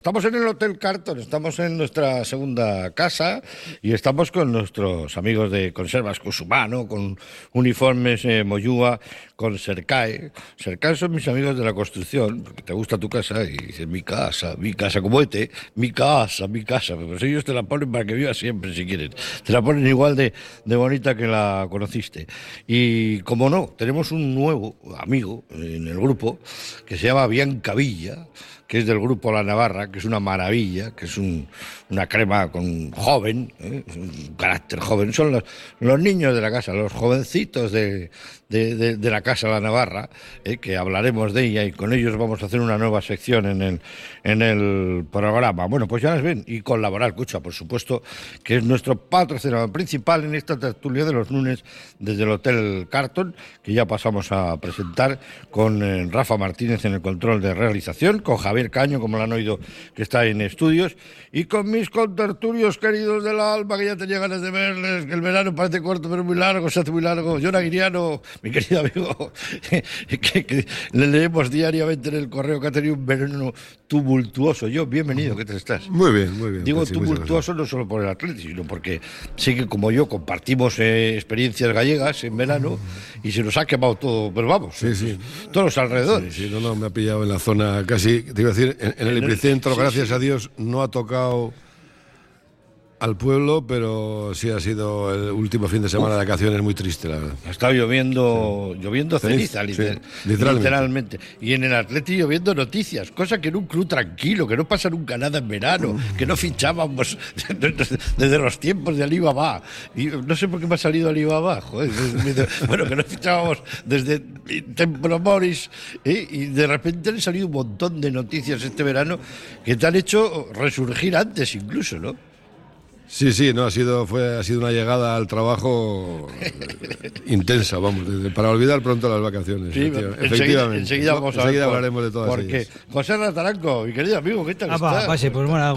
Estamos en el Hotel Carton, estamos en nuestra segunda casa y estamos con nuestros amigos de Conservas Cosumano, con uniformes Moyúa, con Sercae. Sercae son mis amigos de la construcción, porque te gusta tu casa y dices mi casa, como mi casa. Pues ellos te la ponen para que vivas siempre si quieres. Te la ponen igual de bonita que la conociste. Y como no, tenemos un nuevo amigo en el grupo que se llama Bianca Villa, que es del grupo La Navarra, que es una maravilla, que es una crema con joven, un carácter joven. Son los niños de la casa, los jovencitos de la casa La Navarra, que hablaremos de ella y con ellos vamos a hacer una nueva sección en el programa. Bueno, pues ya las ven. Y con Laboral Cucha, por supuesto, que es nuestro patrocinador principal en esta tertulia de los lunes desde el Hotel Carton, que ya pasamos a presentar con Rafa Martínez en el control de realización, con Javier Caño, como lo han oído, que está en estudios, y con mis contertulios queridos del alma, que ya tenía ganas de verles, que el verano parece corto pero muy largo, se hace muy largo. John Aguiriano, mi querido amigo, que le leemos diariamente en el correo, que ha tenido un verano tumultuoso. Yo, bienvenido, ¿qué tal estás? Muy bien, muy bien. Digo tumultuoso no solo por el Atleti, sino porque sí que como yo compartimos experiencias gallegas en verano y se nos ha quemado todo, pero vamos, sí. Todos los alrededores. Sí, no, me ha pillado en la zona casi, te iba a decir, en el epicentro, gracias a Dios, no ha tocado al pueblo, pero sí ha sido el último fin de semana de vacaciones muy triste, la verdad. Ha estado lloviendo ceniza, literalmente. Y en el Atleti lloviendo noticias, cosa que en un club tranquilo, que no pasa nunca nada en verano, que no fichábamos desde los tiempos de Alibaba. Y no sé por qué me ha salido Alibaba, joder. Bueno, que no fichábamos desde Templo Moris, y de repente han salido un montón de noticias este verano que te han hecho resurgir antes incluso, ¿no? Sí, no, ha sido una llegada al trabajo intensa, vamos, para olvidar pronto las vacaciones. Sí, efectivamente. Enseguida vamos a ver hablaremos de todas porque ellas. José Taranco, mi querido amigo, ¿qué tal estás? Pues bueno,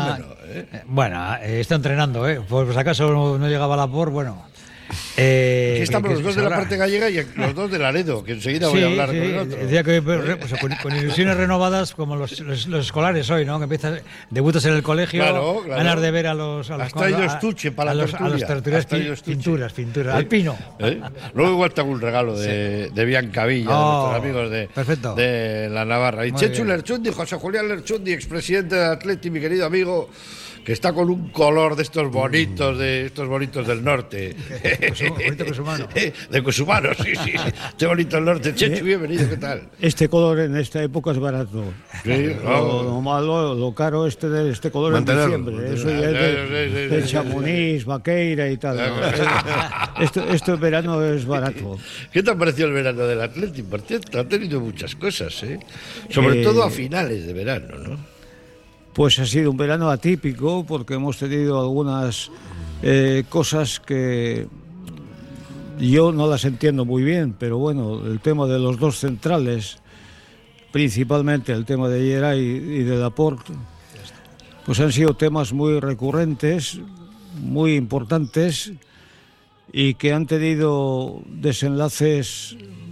bueno, está entrenando, por si acaso no llegaba la por, bueno. Aquí estamos los dos de la parte gallega y los dos de Laredo, que enseguida voy a hablar con el otro. Decía que con ilusiones renovadas, como los escolares hoy, ¿no? Que debutas en el colegio, claro. ganas de ver a los traído estuche para la tertulias, pinturas, pintura, al Luego igual te hago un regalo de Bianca Villa, de nuestros amigos de La Navarra. Y Chechu Lerchundi, José Julián Lerchundi, expresidente de Atleti, mi querido amigo, que está con un color de estos bonitos, del norte. Bonito Cosumano. De Cosumano, sí. Este bonito del norte. Chechu, bienvenido, ¿qué tal? Este color en esta época es barato. Sí, lo malo, lo caro este color en diciembre. Eso ya es de Chamonix, Vaqueira y tal. Esto en verano es barato. ¿Qué te ha parecido el verano del Atlético? Por cierto, ha tenido muchas cosas, sobre todo a finales de verano, ¿no? Pues ha sido un verano atípico porque hemos tenido algunas cosas que yo no las entiendo muy bien, pero bueno, el tema de los dos centrales, principalmente el tema de Geray y de Laporte, pues han sido temas muy recurrentes, muy importantes y que han tenido desenlaces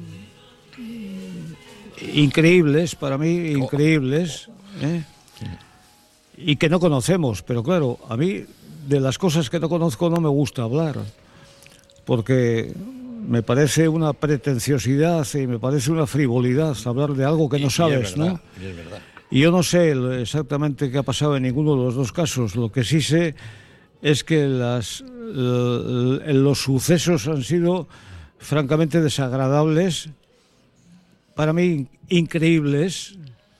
increíbles, para mí, increíbles, y que no conocemos, pero claro, a mí de las cosas que no conozco no me gusta hablar, porque me parece una pretenciosidad y me parece una frivolidad hablar de algo que no sabes, ¿no? Es verdad. Y yo no sé exactamente qué ha pasado en ninguno de los dos casos. Lo que sí sé es que los sucesos han sido francamente desagradables, para mí increíbles,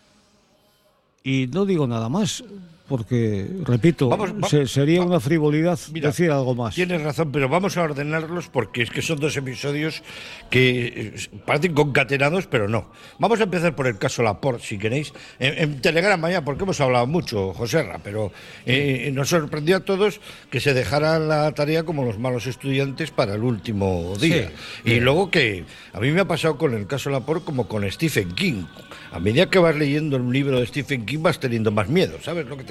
y no digo nada más, porque, repito, sería una frivolidad decir algo más. Tienes razón, pero vamos a ordenarlos porque es que son dos episodios que parecen concatenados, pero no. Vamos a empezar por el caso Laporte, si queréis. En Telegram ya, porque hemos hablado mucho, Joserra, pero nos sorprendió a todos que se dejaran la tarea como los malos estudiantes para el último día. Sí. Y luego que a mí me ha pasado con el caso Laporte como con Stephen King. A medida que vas leyendo un libro de Stephen King vas teniendo más miedo, ¿sabes lo que te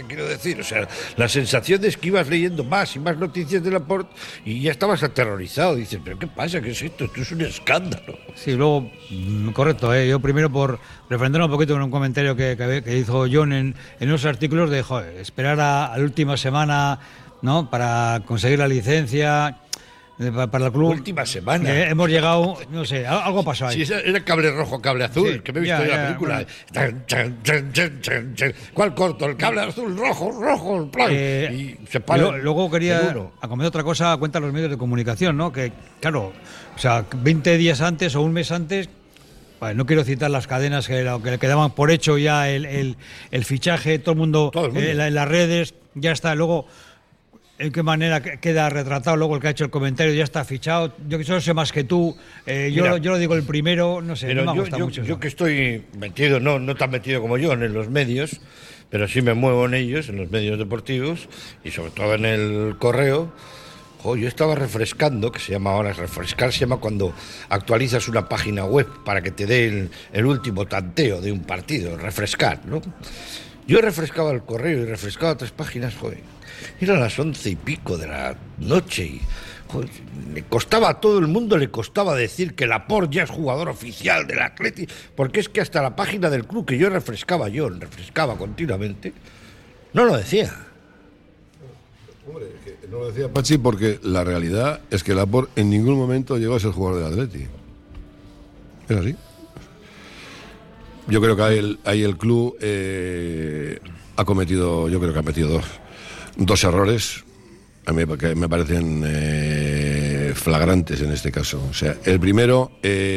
quiero decir. O sea, la sensación es que ibas leyendo más y más noticias de Laporte y ya estabas aterrorizado. Dices, ¿pero qué pasa? ¿Qué es esto? Esto es un escándalo. Sí, luego, correcto, yo primero por refrendar un poquito con un comentario que hizo John en los artículos de, joder, esperar a la última semana, ¿no?, para conseguir la licencia para el club. Última semana. Hemos llegado, no sé, algo pasó ahí. Sí, era cable rojo, cable azul, Sí, que me he visto en la película. Bueno. ¿Cuál corto? El cable azul, rojo, el plan. Y se para. Luego quería comentar otra cosa a cuenta de los medios de comunicación, ¿no? Que, claro, o sea, 20 días antes o un mes antes, pues, no quiero citar las cadenas que le daban por hecho ya el fichaje, todo el mundo. En las redes, ya está. Luego, ¿en qué manera queda retratado luego el que ha hecho el comentario? Ya está fichado. Yo que sé más que tú. Yo lo digo el primero, no sé, no me gusta mucho. Yo que estoy metido, no tan metido como yo en los medios, pero sí me muevo en ellos, en los medios deportivos y sobre todo en el correo. Yo estaba refrescando, que se llama ahora refrescar, se llama cuando actualizas una página web para que te dé el último tanteo de un partido, refrescar, ¿no? Yo refrescaba el correo y refrescaba 3 páginas, eran las 11 y pico de la noche y a todo el mundo le costaba decir que Laporte ya es jugador oficial del Atleti, porque es que hasta la página del club que yo refrescaba continuamente, no lo decía. Hombre, que no lo decía Pachi porque la realidad es que Laporte en ningún momento llegó a ser jugador del Atleti. Es así. Yo creo que ahí el club ha cometido dos errores a mí que me parecen flagrantes en este caso. O sea, el primero,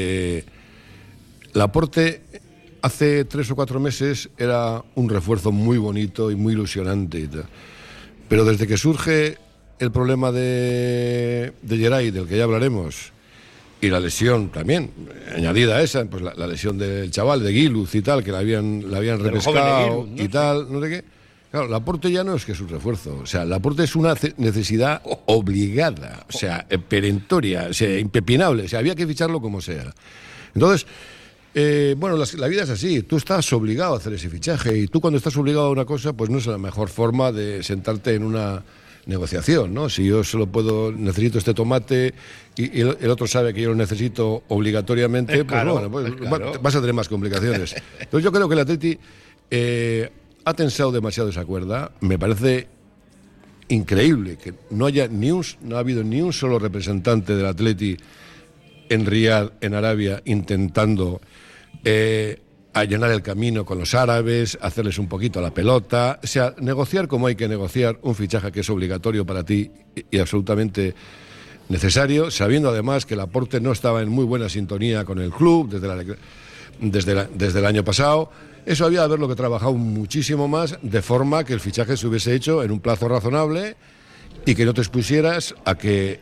Laporte hace 3 o 4 meses era un refuerzo muy bonito y muy ilusionante y tal. Pero desde que surge el problema de Geray, del que ya hablaremos, y la lesión también, añadida a esa, pues la lesión del chaval, de Guiluz y tal, que la habían repescado Guiluz, ¿no? Y tal, no sé qué. Claro, Laporte ya no es que es un refuerzo, o sea, Laporte es una necesidad obligada, o sea, perentoria, o sea, impepinable, o sea, había que ficharlo como sea. Entonces, la vida es así, tú estás obligado a hacer ese fichaje y tú cuando estás obligado a una cosa, pues no es la mejor forma de sentarte en una negociación, ¿no? Si yo necesito este tomate y el otro sabe que yo lo necesito obligatoriamente, vas a tener más complicaciones. Entonces yo creo que el Atleti ha tensado demasiado esa cuerda. Me parece increíble que no ha habido ni un solo representante del Atleti en Riad, en Arabia, intentando allanar el camino con los árabes, hacerles un poquito la pelota, o sea, negociar como hay que negociar un fichaje que es obligatorio para ti y absolutamente necesario, sabiendo además que Laporte no estaba en muy buena sintonía con el club desde el año pasado. Eso había de haberlo que trabajado muchísimo más, de forma que el fichaje se hubiese hecho en un plazo razonable y que no te expusieras a que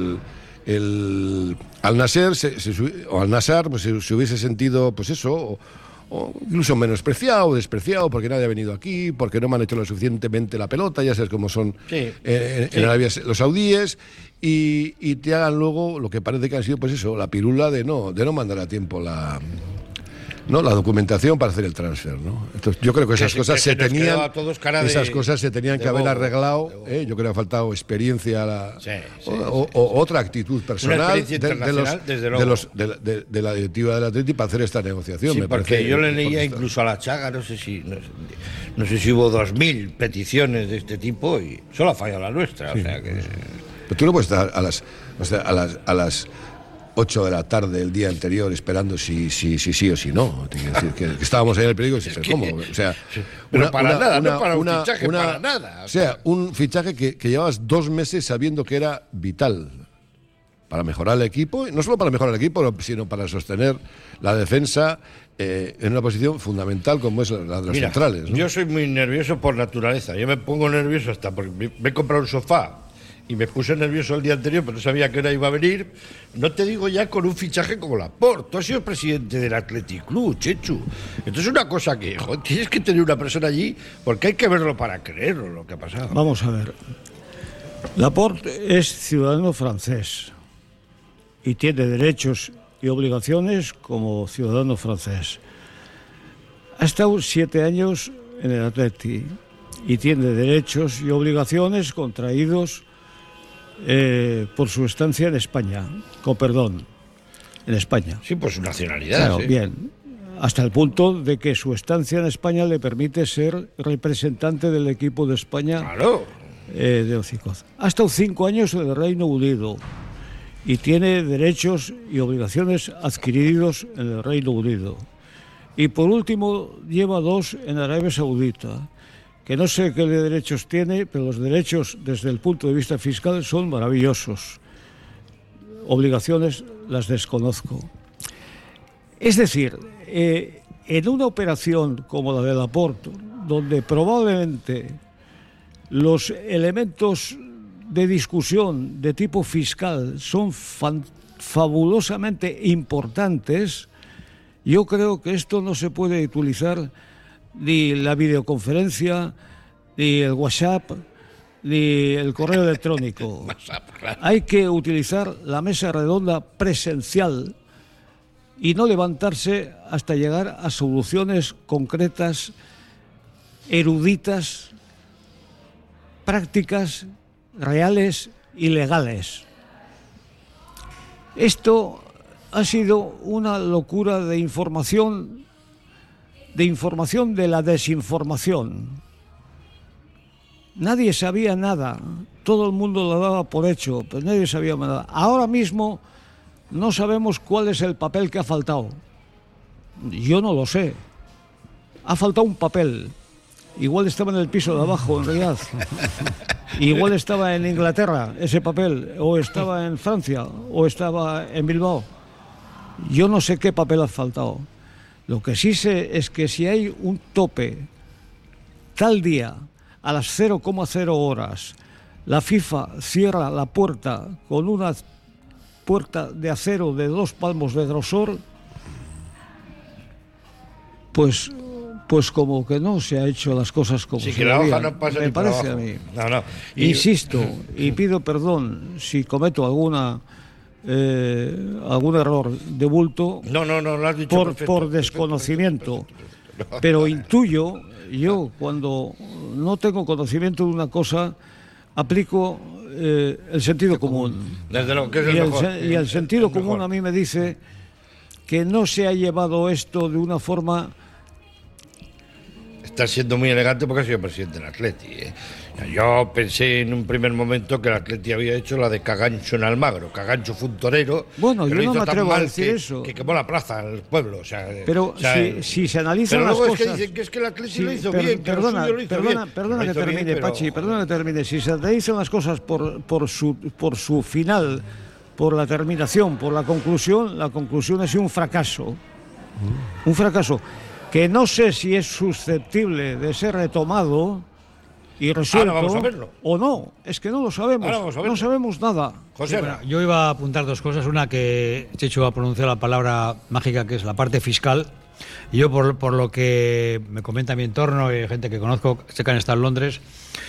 Al Nassr pues se hubiese sentido, pues eso, o incluso menospreciado o despreciado porque nadie ha venido aquí, porque no me han hecho lo suficientemente la pelota, ya sabes cómo son en Arabia los saudíes, y te hagan luego lo que parece que han sido, pues eso, la pirula de no mandar a tiempo la documentación para hacer el transfer, ¿no? Entonces, yo creo que esas cosas se tenían que haber arreglado. Yo creo que ha faltado experiencia o otra actitud personal de la directiva del Atleti para hacer esta negociación. Sí, porque yo le leía incluso a la Chaga, no sé si hubo 2000 peticiones de este tipo y solo ha fallado la nuestra. Sí. O sea que... Pero tú no puedes estar a las 8 de la tarde el día anterior esperando si o si no. Tiene que decir que estábamos ahí en el periódico y dices, ¿cómo? O sea, para nada. O sea, un fichaje que llevabas 2 meses sabiendo que era vital para mejorar el equipo, y no solo para mejorar el equipo, sino para sostener la defensa en una posición fundamental como es la de los centrales, ¿no? Yo soy muy nervioso por naturaleza. Yo me pongo nervioso hasta porque me he comprado un sofá y me puse nervioso el día anterior, pero no sabía que hora iba a venir. No te digo ya con un fichaje como Laporte. Tú has sido presidente del Athletic Club, Chechu. Entonces es una cosa que, tienes que tener una persona allí, porque hay que verlo para creerlo, lo que ha pasado. Vamos a ver. Laporte es ciudadano francés y tiene derechos y obligaciones como ciudadano francés. Ha estado 7 años en el Atleti y tiene derechos y obligaciones contraídos por su estancia en España, en España. Sí, por su nacionalidad. Claro, sí. bien. Hasta el punto de que su estancia en España le permite ser representante del equipo de España. Claro. De Hocicoz. Ha estado 5 años en el Reino Unido y tiene derechos y obligaciones adquiridos en el Reino Unido. Y por último lleva 2 en Arabia Saudita, que no sé qué derechos tiene, pero los derechos desde el punto de vista fiscal son maravillosos. Obligaciones las desconozco. Es decir, en una operación como la de Laporte, donde probablemente los elementos de discusión de tipo fiscal son fabulosamente importantes, yo creo que esto no se puede utilizar ni la videoconferencia, ni el WhatsApp, ni el correo electrónico. Hay que utilizar la mesa redonda presencial y no levantarse hasta llegar a soluciones concretas, eruditas, prácticas, reales y legales. Esto ha sido una locura de información de la desinformación. Nadie sabía nada, todo el mundo lo daba por hecho, pero nadie sabía nada. Ahora mismo no sabemos cuál es el papel que ha faltado. Yo no lo sé. Ha faltado un papel. Igual estaba en el piso de abajo, en Riyadh. Igual estaba en Inglaterra, ese papel. O estaba en Francia, o estaba en Bilbao. Yo no sé qué papel ha faltado. Lo que sí sé es que si hay un tope tal día, a las 0,0 horas, la FIFA cierra la puerta con una puerta de acero de 2 palmos de grosor, pues como que no se ha hecho las cosas como Sí, se que la debían, hoja no pasa me ni por parece abajo. a mí. No. Insisto y pido perdón si cometo algún error de bulto No, lo has dicho por desconocimiento, pero intuyo, yo cuando no tengo conocimiento de una cosa aplico el sentido común. Desde lo que es el mejor. Y el sentido el común mejor. a mí me dice que no se ha llevado esto de una forma. Estás siendo muy elegante porque has sido presidente del Atleti. Yo pensé en un primer momento que el Atleti había hecho la de Cagancho en Almagro. Cagancho fue un torero. Bueno, que yo lo no hizo me tan atrevo a mal decir eso. Que quemó la plaza, el pueblo. Pero si se analizan pero las luego cosas. es que dicen que es que el Atleti Sí, lo hizo bien. Que lo suyo lo hizo bien. Perdona Lo que hizo termine, bien, pero- Pachi, perdona que termine. Si se analizan las cosas por su final, por la terminación, por la conclusión ha sido un fracaso. Un fracaso que no sé si es susceptible de ser retomado y resuelto Ahora vamos a verlo. o no. Es que no lo sabemos. Ahora vamos a verlo. No sabemos nada. José, Bueno, yo iba a apuntar 2 cosas. Una, que Chechu ha pronunciado la palabra mágica, que es la parte fiscal. Y yo, por lo que me comenta mi entorno y gente que conozco, sé que han estado en Londres,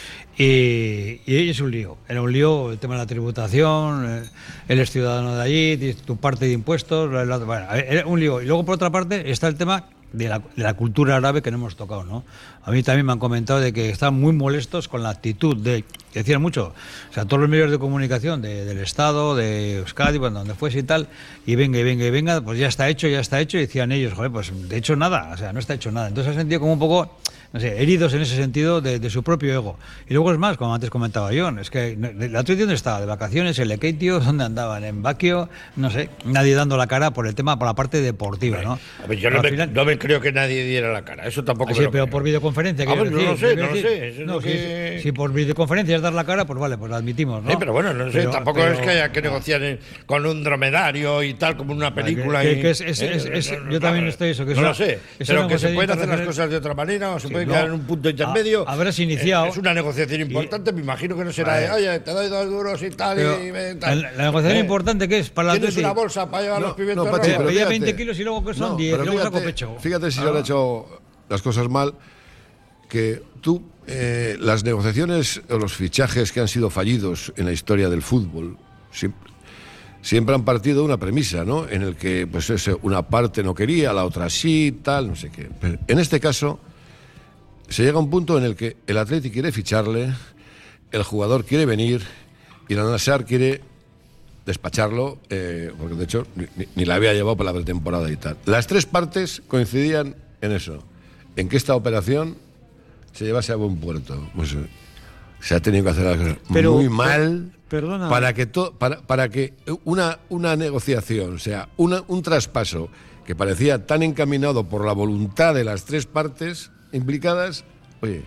y es un lío. Era un lío el tema de la tributación, él es ciudadano de allí, tu parte de impuestos, bueno, era un lío. Y luego, por otra parte, está el tema de la cultura árabe que no hemos tocado, ¿no? A mí también me han comentado de que están muy molestos con la actitud de, que decían mucho, o sea, todos los medios de comunicación del Estado, de Euskadi, bueno, donde fuese y tal, y venga, pues ya está hecho, y decían ellos, joder, pues de hecho nada, o sea, no está hecho nada. Entonces se han sentido como un poco, no sé, heridos en ese sentido de su propio ego. Y luego es más, como antes comentaba John, es que la otra dónde estaba, de vacaciones, en Lekeitio, ¿dónde andaban? En Baquio, no sé, nadie dando la cara por el tema, por la parte deportiva, ¿no? A ver, yo no me creo que nadie diera la cara. Eso tampoco Sí, me lo pero creo. por videoconferencia. Ah, quiero bueno, no lo decir, sé, no lo quiero sé. decir. Eso es No, lo que- si por videoconferencia es dar la cara, pues vale, pues la admitimos, ¿no? Sí, pero bueno, no sé, Pero- tampoco pero- es que haya que negociar con un dromedario y tal, como una película. que- y- que yo también estoy eso, que no es lo una- sé, es pero una que se negociación pueden hacer las internacional. cosas de otra manera o se Sí, puede no. quedar en un punto intermedio. Habrás iniciado. Es una negociación importante, me imagino que no será de, oye, te doy 2 duros y tal. Pero y tal. la negociación importante que es para la Tienes una bolsa para llevar los pimientos Pachi, rojos. pero Pedía fíjate. 20 kilos y luego que son No, 10, y pero luego saco fíjate- pecho. Fíjate si se han hecho las cosas mal, que tú, las negociaciones o los fichajes que han sido fallidos en la historia del fútbol, siempre han partido de una premisa, ¿no? En el que, pues, una parte no quería, la otra sí, tal, no sé qué. Pero en este caso, se llega a un punto en el que el Atleti quiere ficharle, el jugador quiere venir y el Al-Nassr quiere despacharlo, porque de hecho ni la había llevado para la pretemporada y tal. Las tres partes coincidían en eso, en que esta operación se llevase a buen puerto. Pues se ha tenido que hacer las cosas muy mal para que una negociación, o sea, un traspaso que parecía tan encaminado por la voluntad de las tres partes implicadas, oye,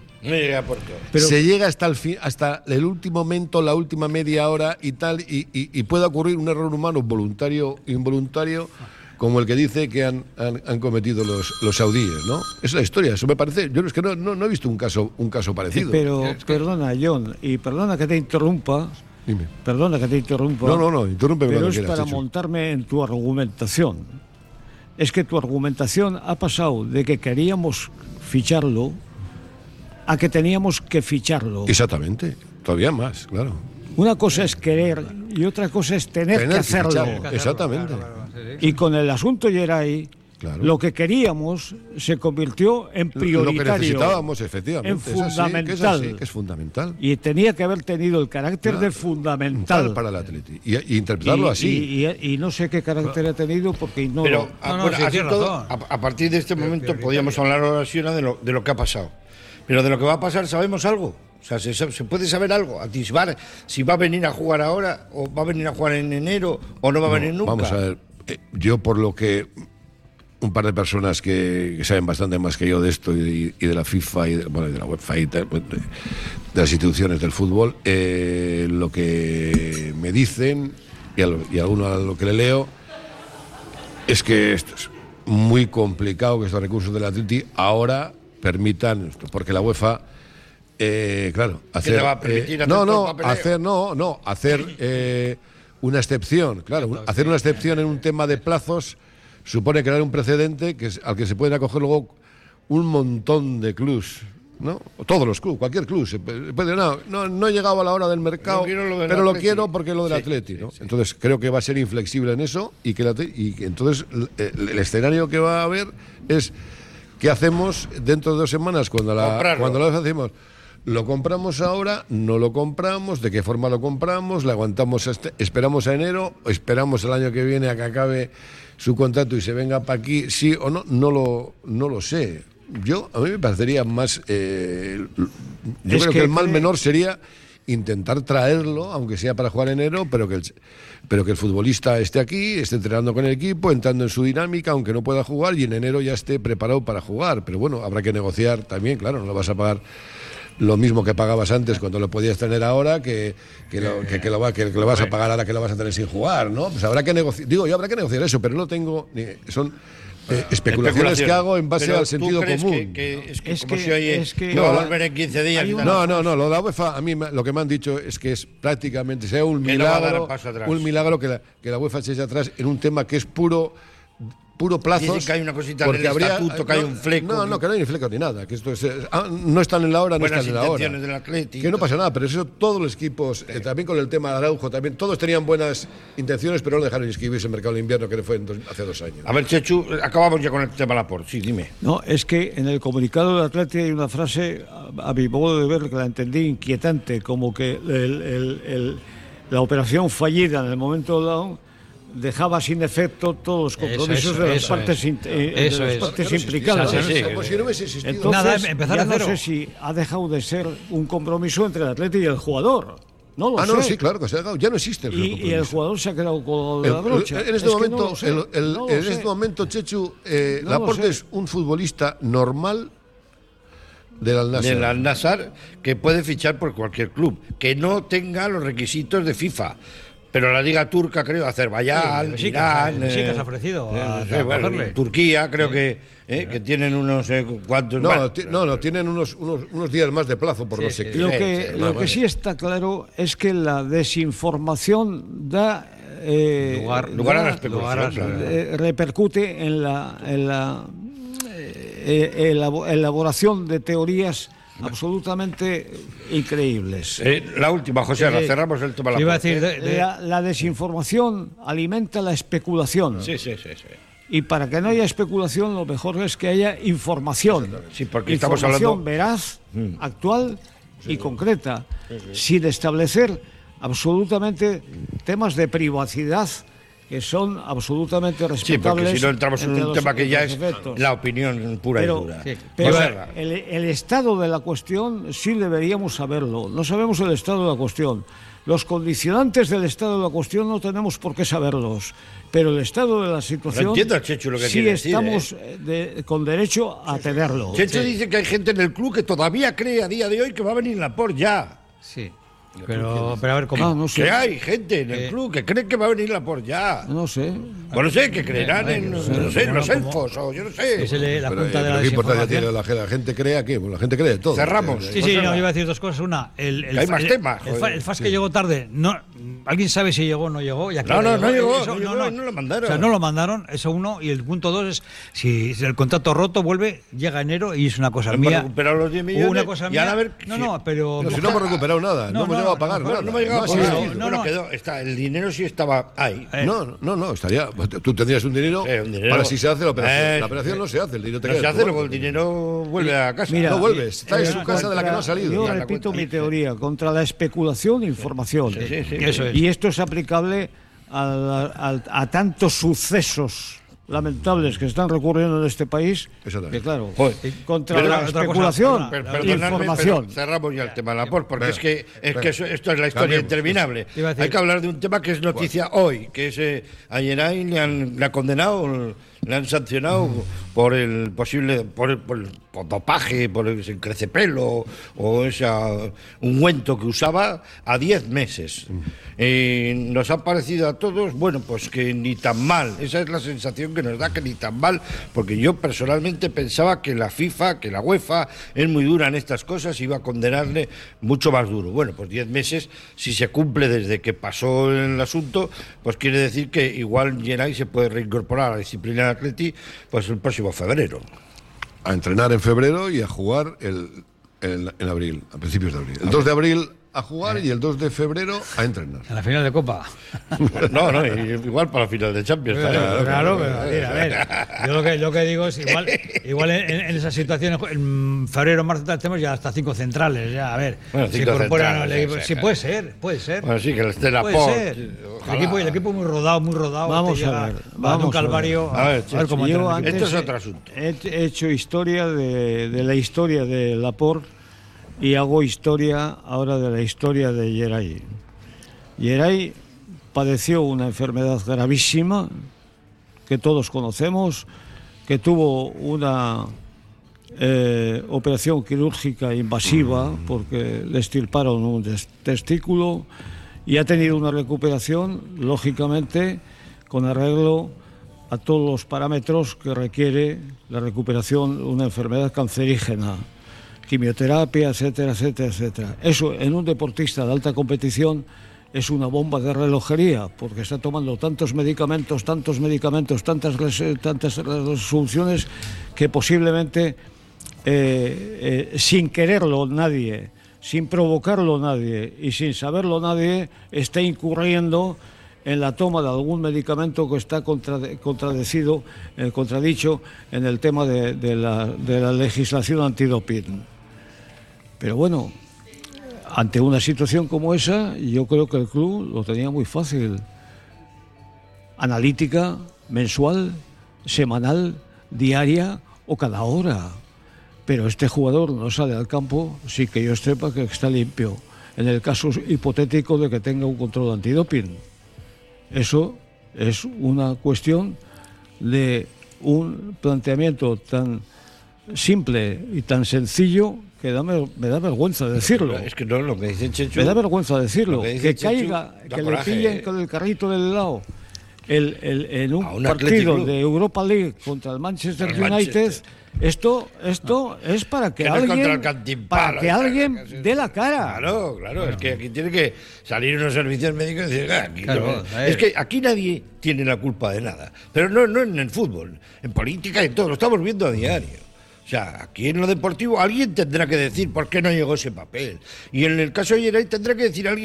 se llega hasta el fin, hasta el último momento, la última media hora y tal, y puede ocurrir un error humano voluntario o involuntario, como el que dice que han cometido los saudíes, ¿no? Es la historia, eso me parece. Yo es que no he visto un caso parecido. Pero, perdona, John, y perdona que te interrumpa. Dime. Perdona que te interrumpa. No, interrúmpeme pero cuando es quieras, para Chechu. montarme en tu argumentación. Es que tu argumentación ha pasado de que queríamos ficharlo a que teníamos que ficharlo. Exactamente, todavía más, claro. Una cosa es querer y otra cosa es tener que hacerlo. ficharlo, exactamente. Y con el asunto Yeray, Claro. lo que queríamos se convirtió en prioritario. Lo que necesitábamos, efectivamente. En fundamental. Que es fundamental. Y tenía que haber tenido el carácter de fundamental. Para el Atleti. Y interpretarlo así. Y no sé qué carácter ha tenido porque no. Pero sí, así tienes todo, razón. a partir de este momento podríamos hablar ahora sí de lo que ha pasado. Pero de lo que va a pasar, ¿sabemos algo? O sea, ¿se puede saber algo? Atisbar si va a venir a jugar ahora, o va a venir a jugar en enero, o no va a venir nunca. Vamos a ver, yo por lo que un par de personas que saben bastante más que yo de esto y de la FIFA y de la UEFA y de las instituciones del fútbol, lo que me dicen y alguno a lo que le leo es que esto es muy complicado, que estos recursos del Atleti ahora permitan esto, porque la UEFA, claro, hacer, ¿qué te va a permitir hacer hacer una excepción, claro, hacer una excepción en un tema de plazos supone crear un precedente al que se pueden acoger luego un montón de clubs, ¿no? Todos los clubs, cualquier club. No he llegado a la hora del mercado, pero lo quiero porque lo del Atleti, ¿no? Sí. Entonces creo que va a ser inflexible en eso y que entonces el escenario que va a haber es ¿qué hacemos dentro de 2 semanas cuando lo hacemos? ¿Lo compramos ahora? ¿No lo compramos? ¿De qué forma lo compramos? ¿Le aguantamos? ¿Esperamos a enero? ¿O esperamos el año que viene a que acabe su contrato y se venga para aquí? ¿Sí o no? No lo sé. A mí me parecería más... yo creo que el mal menor sería intentar traerlo, aunque sea para jugar en enero, pero que el futbolista esté aquí, esté entrenando con el equipo, entrando en su dinámica, aunque no pueda jugar, y en enero ya esté preparado para jugar. Pero bueno, habrá que negociar también, claro, no lo vas a pagar lo mismo que pagabas antes cuando lo podías tener ahora que lo vas a pagar ahora que lo vas a tener sin jugar, ¿no? Pues habrá que negociar, habrá que negociar eso, pero no tengo son especulaciones que hago en base al sentido común. Que va a volver en 15 días. No, lo de la UEFA, a mí lo que me han dicho es que es prácticamente sea un milagro que la UEFA se eche atrás en un tema que es puro plazos. Dicen que hay una cosita en el estatuto, que hay un fleco. No, que no hay ni fleco ni nada. Que esto no están en la hora, no están en la hora. Del Atleti, que no pasa nada, pero eso todos los equipos, también con el tema de Araujo, también todos tenían buenas intenciones, pero no dejaron inscribirse en el mercado de invierno, que fue hace 2 años. A ver, Chechu, acabamos ya con el tema Laporte. Sí, dime. No, es que en el comunicado del Atleti hay una frase, a mi modo de ver, que la entendí inquietante, como que la operación fallida en el momento dado dejaba sin efecto todos los compromisos de las partes implicadas. Como si no hubiese existido. Entonces, nada, empezar a cero. No sé si ha dejado de ser un compromiso entre el atleta y el jugador. No lo sé. No, sí, claro, que se ha dejado. Ya no existe el compromiso. Y el jugador se ha quedado colgado de la brocha. En este momento, Chechu, Laporte es un futbolista normal del Al-Nassr que puede fichar por cualquier club, que no tenga los requisitos de FIFA. Pero la liga turca, creo, Azerbaiyán, Irán... Sí, que se ha ofrecido Turquía, creo que tienen unos cuantos... tienen unos días más de plazo por no sé qué. Lo que sí está claro es que la desinformación da... lugar a la especulación. Repercute en la elaboración de teorías absolutamente increíbles. La última, José, la cerramos el tema. La desinformación alimenta la especulación. Sí. Y para que no haya especulación, lo mejor es que haya información. Sí, porque información estamos hablando veraz, actual y concreta, sin establecer absolutamente temas de privacidad que son absolutamente respetables. Sí, porque si no entramos en un tema que ya es efectos. la opinión pura y dura. Sí. Pero Conserva. el estado de la cuestión sí deberíamos saberlo. No sabemos el estado de la cuestión. Los condicionantes del estado de la cuestión no tenemos por qué saberlos. Pero el estado de la situación No entiendo, Chechu, lo que sí quiere decir, estamos con derecho a tenerlo. Checho dice que hay gente en el club que todavía cree a día de hoy que va a venir Laporte ya. Sí. Pero a ver, ¿cómo? No sé. Que hay gente en el club que cree que va a venir Laporte ya. No sé. Bueno, no sé, que creerán en no sé, los elfos o yo no sé. Es la Pero, Junta de la ¿qué importancia tiene Desinformación. la gente crea qué? Bueno, la gente cree todo. Cerramos. Sí, sí, no, yo iba a decir dos cosas. Una, Que hay más temas, joder. el FAS que llegó tarde, no, ¿alguien sabe si llegó o no llegó? ¿Y a qué No, hora no llegó, Eso, no lo mandaron. O sea, no lo mandaron, eso uno. Y el punto dos es, si el contrato roto vuelve, llega enero y es una cosa Hemos mía. recuperado los 10 millones. Una cosa y mía. ahora a ver No, si- no, pero... No, si no hemos recuperado nada, no, hemos llegado a pagar nada. No me ha llegado No, a sí, pagar. sí. Bueno, quedó, el dinero sí estaba ahí. No, estaría. Tú tendrías un dinero, Un dinero. para si se hace la operación. La Eh, operación no se hace, el dinero te No queda. se en tu hace, luego banco. el dinero vuelve a casa. Mira, No vuelves, está en su contra- casa de la que no ha salido. Yo Ya la repito cuenta. mi teoría, contra la especulación, información. Sí, sí, sí. Eso es. Y esto es aplicable a tantos sucesos lamentables que están recurriendo en este país, Exactamente. que claro, Joder. contra Pero la otra cosa, especulación, Perdonadme, información. pero cerramos ya el tema de Laporte, porque venga, es que venga. esto es la historia Cambiemos. interminable. Iba a decir- Hay que hablar de un tema que es noticia hoy, que es a Geray le han condenado, le han sancionado por el posible por dopaje, por ese crecepelo o ese ungüento que usaba a 10 meses. Nos ha parecido a todos, bueno, pues que ni tan mal. Esa es la sensación que nos da, que ni tan mal, porque yo personalmente pensaba que la FIFA, que la UEFA es muy dura en estas cosas y iba a condenarle mucho más duro. Bueno, pues 10 meses, si se cumple desde que pasó el asunto, pues quiere decir que igual Geray se puede reincorporar a la disciplina de Atleti pues el próximo febrero. A entrenar en febrero y a jugar en abril, a principios de abril. El 2 de abril a jugar y el 2 de febrero a entrenar. En la final de Copa. No, igual para la final de Champions. Claro, pero a ver. Yo lo que digo es igual en esa situación, en febrero, marzo, tenemos ya hasta 5 centrales. Ya, a ver. Bueno, si 5 incorporan centrales, al equipo. sí, Sí, puede ser. Bueno, sí, que esté Puede Laporte. ser. Ojalá. El equipo muy rodado. Vamos te a llega ver, va vamos de un calvario. a ver. A ver, cómo Yo entra el equipo. Esto es otro asunto. He hecho historia de la historia de Laporte y hago historia ahora de la historia de Geray. Geray padeció una enfermedad gravísima que todos conocemos, que tuvo una operación quirúrgica invasiva porque le extirparon un testículo y ha tenido una recuperación, lógicamente, con arreglo a todos los parámetros que requiere la recuperación de una enfermedad cancerígena, quimioterapia, etcétera, etcétera, etcétera. Eso en un deportista de alta competición es una bomba de relojería, porque está tomando tantas soluciones que posiblemente sin quererlo nadie, sin provocarlo nadie y sin saberlo nadie, está incurriendo en la toma de algún medicamento que está contradicho en el tema de la legislación antidoping. Pero bueno, ante una situación como esa, yo creo que el club lo tenía muy fácil. Analítica, mensual, semanal, diaria o cada hora. Pero este jugador no sale al campo sin que yo sepa que está limpio, en el caso hipotético de que tenga un control antidoping. Eso es una cuestión de un planteamiento tan simple y tan sencillo que me da vergüenza decirlo. Es que no lo que dice Chechu. Me da vergüenza decirlo. Lo que dice Que Chechu caiga, da que le coraje. pillen con el carrito del helado en A un un Athletic partido Club. de Europa League contra el Manchester El United. Manchester. Esto es para que Que no es contra el alguien, cantimpalo, dé la cara. Claro, es que aquí tiene que salir unos servicios médicos y decir, aquí Claro, no, es que aquí nadie tiene la culpa de nada. Pero no en el fútbol, en política y en todo, lo estamos viendo a diario. O sea, aquí en lo deportivo alguien tendrá que decir por qué no llegó ese papel. Y en el caso de Geray tendrá que decir alguien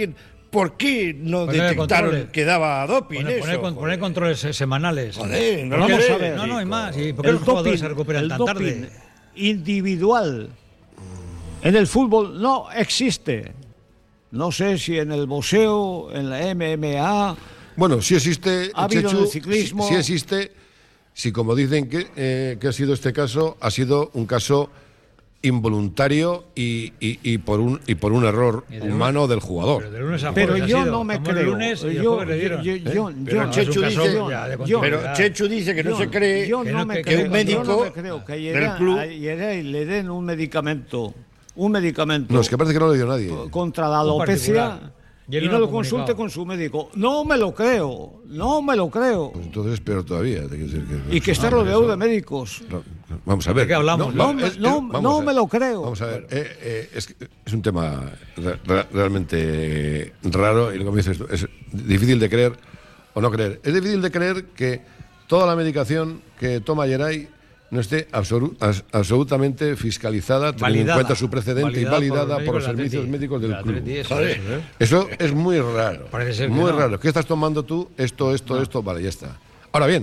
¿por qué no Poner detectaron controles. que daba doping Poner controles semanales. Joder, no Vamos quiere- a ver. No, hay más. ¿Y por qué El los jugadores doping, se recuperan el tan doping tarde? individual en el fútbol no existe. No sé si en el boxeo, en la MMA. Bueno, sí existe, Ha habido en Chechu, el ciclismo. sí existe, si como dicen que ha sido este caso, ha sido un caso involuntario y por un error Y de humano del jugador. Pero de lunes a Pero jueves ha yo sido. no me Tomó el creo. lunes y el Yo- jueves le dieron. Pero no, Chechu es un caso dice, ya de pero continuidad. Chechu dice que no se cree yo que no no- me que creo, un médico yo no me creo que del club- a Yeray le den un medicamento No, es que parece que no lo dio nadie. contra la Un alopecia particular. Y él y no no lo lo ha consulte comunicado. con su médico. No me lo creo, no me lo creo. Pues entonces es peor todavía. Te quiero decir que, Y que está rodeado de médicos. No, vamos a ver. ¿De qué hablamos? No me- vamos no a ver. me lo creo. Vamos a ver. Es un tema realmente raro y lo que me dices tú, es difícil de creer o no creer. Es difícil de creer que toda la medicación que toma Yeray no esté absolutamente fiscalizada, teniendo en Validada. cuenta su precedente y validada por los servicios médicos del club. Joder. Eso es muy raro. Parece ser que muy no. raro. ¿Qué estás tomando tú? Esto, vale, ya está. Ahora bien,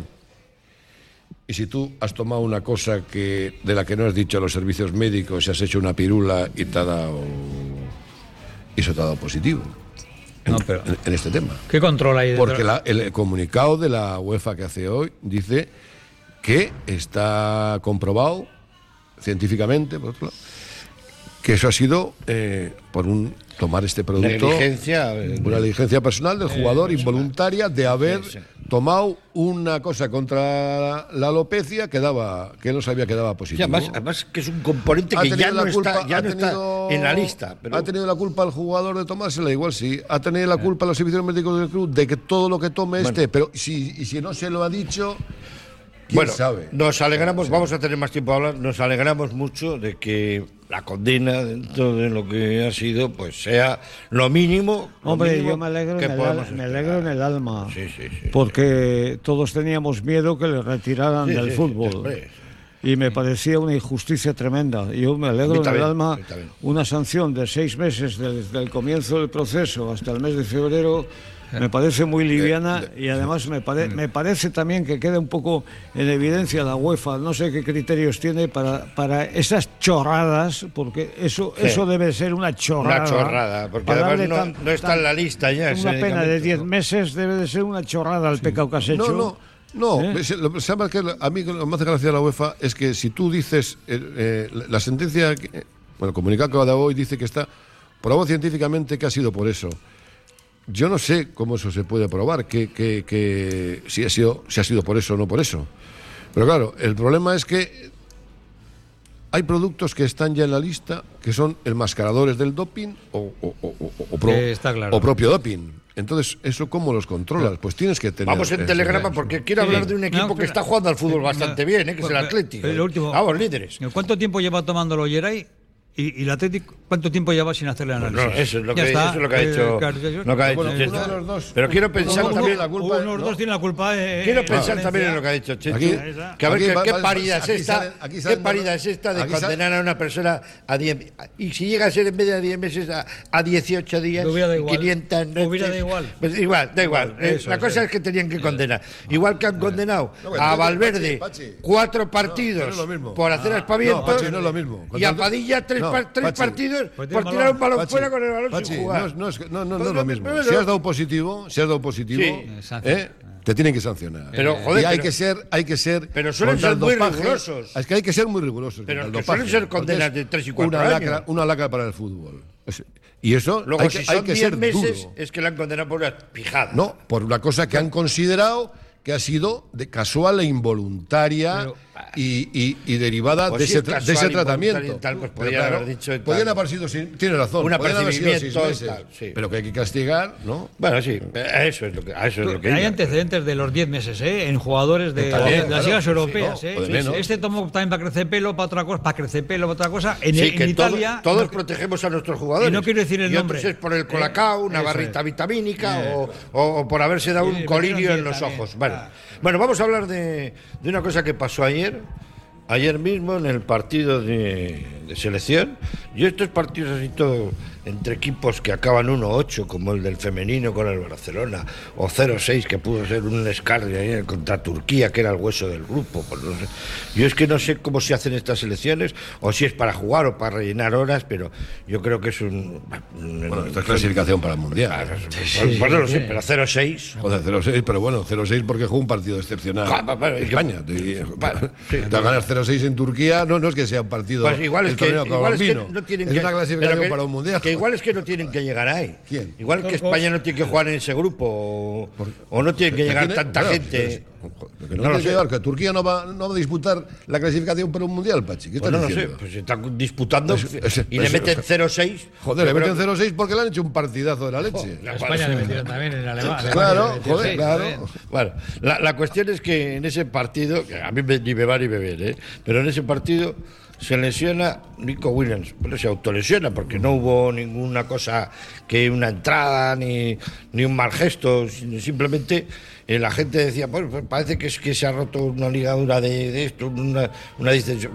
y si tú has tomado una cosa de la que no has dicho a los servicios médicos, si has hecho una pirula y te ha dado. Y eso te ha dado positivo. No, pero- En este tema. ¿Qué control hay? Porque el comunicado de la UEFA que hace hoy dice que está comprobado científicamente, por ejemplo, que eso ha sido por tomar este producto. Negligencia. Una negligencia personal del jugador involuntaria de haber tomado una cosa contra la alopecia que no sabía que daba Sí, positivo. además que es un componente Ha que tenido ya no la culpa- está, ya ha no tenido- está en la lista. Pero ¿Ha tenido la culpa el jugador de tomársela? Igual sí. ¿Ha tenido la culpa los servicios médicos del club de que todo lo que tome esté? Pero si no se lo ha dicho, ¿quién bueno, sabe? nos alegramos, vamos a tener más tiempo a hablar, nos alegramos mucho de que la condena dentro de lo que ha sido, pues sea lo mínimo. lo Hombre, mínimo yo me alegro, que podemos me esperar. alegro en el alma. Sí, sí, sí. Porque todos teníamos miedo que le retiraran Sí, del sí, fútbol. hombre. Y me parecía una injusticia tremenda. Yo me A alegro mí en también, el a alma mí también. una sanción de 6 meses desde el comienzo del proceso hasta el mes de febrero. Me parece muy liviana y además me parece también que queda un poco en evidencia la UEFA. No sé qué criterios tiene para esas chorradas, porque eso debe ser una chorrada. Una chorrada, porque Para además darle no está en la lista ya. ese Una pena de medicamento, 10 ¿no? meses debe de ser una chorrada el pecado que has hecho. No. ¿Eh? ¿Sabes qué? A mí lo que me hace gracia de la UEFA es que si tú dices la sentencia, el comunicado que va a dar hoy dice que está probado científicamente que ha sido por eso. Yo no sé cómo eso se puede probar, que si ha sido por eso o no por eso. Pero claro, el problema es que hay productos que están ya en la lista que son enmascaradores del doping Está claro. o propio doping. Entonces, ¿eso cómo los controlas? Pues tienes que tener... Vamos en Telegrama porque quiero Sí, hablar sí. de un equipo No, que está jugando al fútbol bastante bien, que es el Atlético. Pero lo último, Vamos, líderes. ¿Cuánto tiempo lleva tomándolo Yeray? ¿Y el Atlético cuánto tiempo lleva sin hacerle análisis? No, eso es lo Ya que, está. eso es lo que ha dicho. Claro, Lo que ha Bueno, dicho uno de Chechu. los dos- Pero quiero pensar uno de también. la culpa- Unos dos tienen la culpa. Quiero pensar Valencia. también en lo que ha dicho Chechu. Aquí- que a ver aquí qué va- parida es aquí esta. salen ¿Qué parida es esta de aquí salen- condenar a una persona a 10? Y si llega a ser en vez de 10 meses a 18 días, Me hubiera dado y igual. 500 Me hubiera noches, dado igual. Pues igual, da igual. Eso La es, cosa sí. es que tenían que condenar. Igual que han condenado No, a Pachi, Valverde Pachi. 4 No, partidos no es lo mismo. por hacer aspavientos. No, Pachi, no es lo mismo. Y a Padilla 3 No, Pachi. partidos Pues por tiene tirar un balón Pachi, fuera con el balón Pachi, sin jugar. no es Pues lo mismo. pero- Si has dado positivo, Sí. te tienen que sancionar. Pero, joder, y hay pero- que ser. pero suelen contra ser el muy dopaje. rigurosos. Es que hay que ser muy rigurosos. Pero contra el que suelen dopaje, ser porque condenas es de 3 y 4 una años. Una lacra para el fútbol. Y eso Luego, hay si que, son hay que 10 ser meses, duro. es que le han condenado por una pijada. No, por una cosa que han considerado que ha sido de casual e involuntaria Pero- y derivada Pues de, si ese es de casual, ese tratamiento. involuntario y tal, pues Pero podrían haber dicho y tal. podrían haber sido, tiene razón, Un podrían haber sido 6 apercibimiento y meses, tal, sí. pero que hay que castigar, ¿no? Bueno, sí, eso es lo que Hay iba. antecedentes de los 10 meses, en jugadores de También, las claro, ligas sí, europeas. no, o de menos. Este tomó también para crecer pelo, para otra cosa, para crecer pelo, para otra cosa. En, Sí, en que Italia. todos no- protegemos a nuestros jugadores. y no quiero decir el y nombre. otros es por el colacao, una Eso barrita es. vitamínica o por haberse dado Sí, un colirio metieron en los también. ojos. Bueno, vamos a hablar de una cosa que pasó ayer. Ayer mismo en el partido de selección. Yo estos partidos así todo entre equipos que acaban 1-8, como el del femenino con el Barcelona, o 0-6, que pudo ser un escarnio contra Turquía, que era el hueso del grupo. Pues no sé. Yo es que no sé cómo se hacen estas elecciones, o si es para jugar o para rellenar horas, pero yo creo que es Bueno, esto es clasificación para el Mundial. Claro, pues no lo sé, pero 0-6. Joder, 0-6, pero bueno, 0-6 porque jugó un partido excepcional. España. Te ganas 0-6 en Turquía, no es que sea un partido. Pues igual es que no tienen es una clasificación para un Mundial. Que igual es que no tienen que llegar ahí. ¿Quién? Igual que España no tiene que jugar en ese grupo, o no tiene que llegar tanta gente. No lo sé. Que Turquía no va a disputar la clasificación para un Mundial, Pachi. ¿Qué pues no lo sé, pues se están disputando y le meten 0-6. Joder, le meten 0-6 porque le han hecho un partidazo de la leche. A España le metieron también en Alemania. Claro, joder, claro. Bueno, la cuestión es que en ese partido, que a mí ni me va ni me viene, pero en ese partido se lesiona Nico Williams, pero se autolesiona porque no hubo ninguna cosa, que una entrada ni un mal gesto, simplemente la gente decía, pues parece que es que se ha roto una ligadura de esto, una distensión.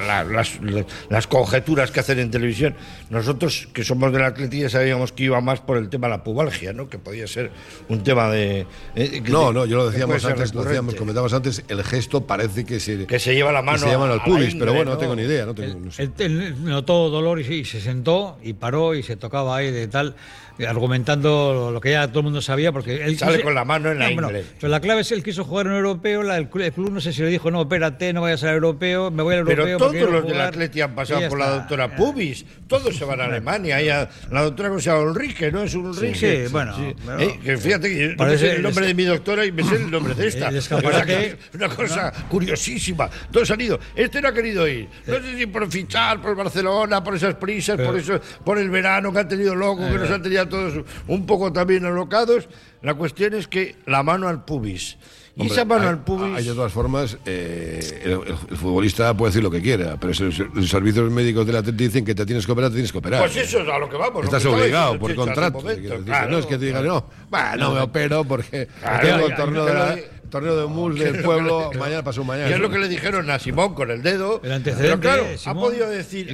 Las conjeturas que hacen en televisión. Nosotros, que somos del Atleti, ya sabíamos que iba más por el tema de la pubalgia, ¿no? Que podía ser un tema de... yo lo decíamos antes, comentábamos antes, el gesto parece que se lleva la mano que se llaman al pubis, pero bueno, ¿no? No tengo ni idea. No sé. Él notó dolor y se sentó y paró y se tocaba ahí de tal, argumentando lo que ya todo el mundo sabía, porque él sale con la mano en la ingle. Pero la clave es que él quiso jugar en un europeo, el club no sé si le dijo, no, espérate, no vayas al europeo, me voy al europeo. Pero todos los del Atleti han pasado por la doctora Pubis, todos se van a Alemania, la doctora que se llama Ulrike, ¿no? Es Ulrike. Sí, bueno. Sí. Que fíjate que yo me sé el nombre de mi doctora y me sé el nombre de esta. Una cosa curiosísima. Todos han ido. Este no ha querido ir. No sé si por fichar, por Barcelona, por esas prisas, por el verano que han tenido loco, que nos han tenido todos un poco también alocados. La cuestión es que la mano al pubis. Y esa mano al pubis... Hay de todas formas, el futbolista puede decir lo que quiera, pero los servicios médicos del Atleti dicen que te tienes que operar, Pues eso es a lo que vamos. Estás obligado por contrato. Claro, no es que te digan, no me opero porque tengo el torneo de mus del pueblo pasó mañana. Y es lo que le dijeron a Simón con el dedo. El antecedente. Pero claro, Simón, ha podido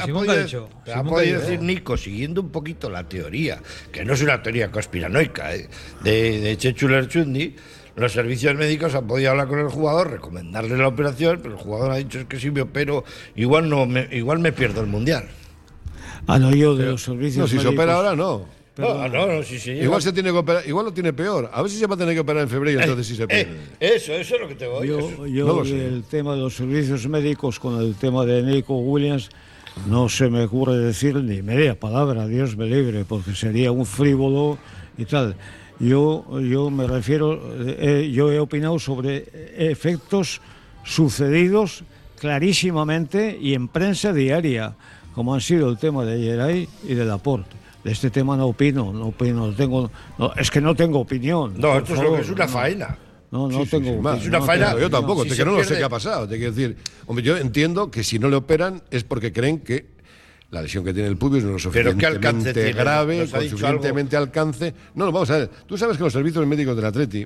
decir Nico, siguiendo un poquito la teoría, que no es una teoría conspiranoica, de Chechu Lerchundi. Los servicios médicos han podido hablar con el jugador, recomendarle la operación, pero el jugador ha dicho, es que si me opero, igual me pierdo el Mundial. Yo de los servicios médicos... Si se opera ahora, no. Sí. Igual se tiene que operar, igual lo tiene peor. A ver si se va a tener que operar en febrero, entonces sí se pierde. Eso es lo que te voy. Yo el tema de los servicios médicos con el tema de Nico Williams no se me ocurre decir ni media palabra, Dios me libre, porque sería un frívolo y tal. Yo me refiero, yo he opinado sobre efectos sucedidos clarísimamente y en prensa diaria, como han sido el tema de Geray y de Laporte. De este tema no opino, es que no tengo opinión. No, esto es lo que es una faena. No tengo. Es una faena. Yo tampoco, que no lo sé qué ha pasado. Te quiero decir, hombre, yo entiendo que si no le operan es porque creen que la lesión que tiene el pubis no es suficientemente grave, con suficientemente alcance. No, vamos a ver. Tú sabes que los servicios médicos del Atleti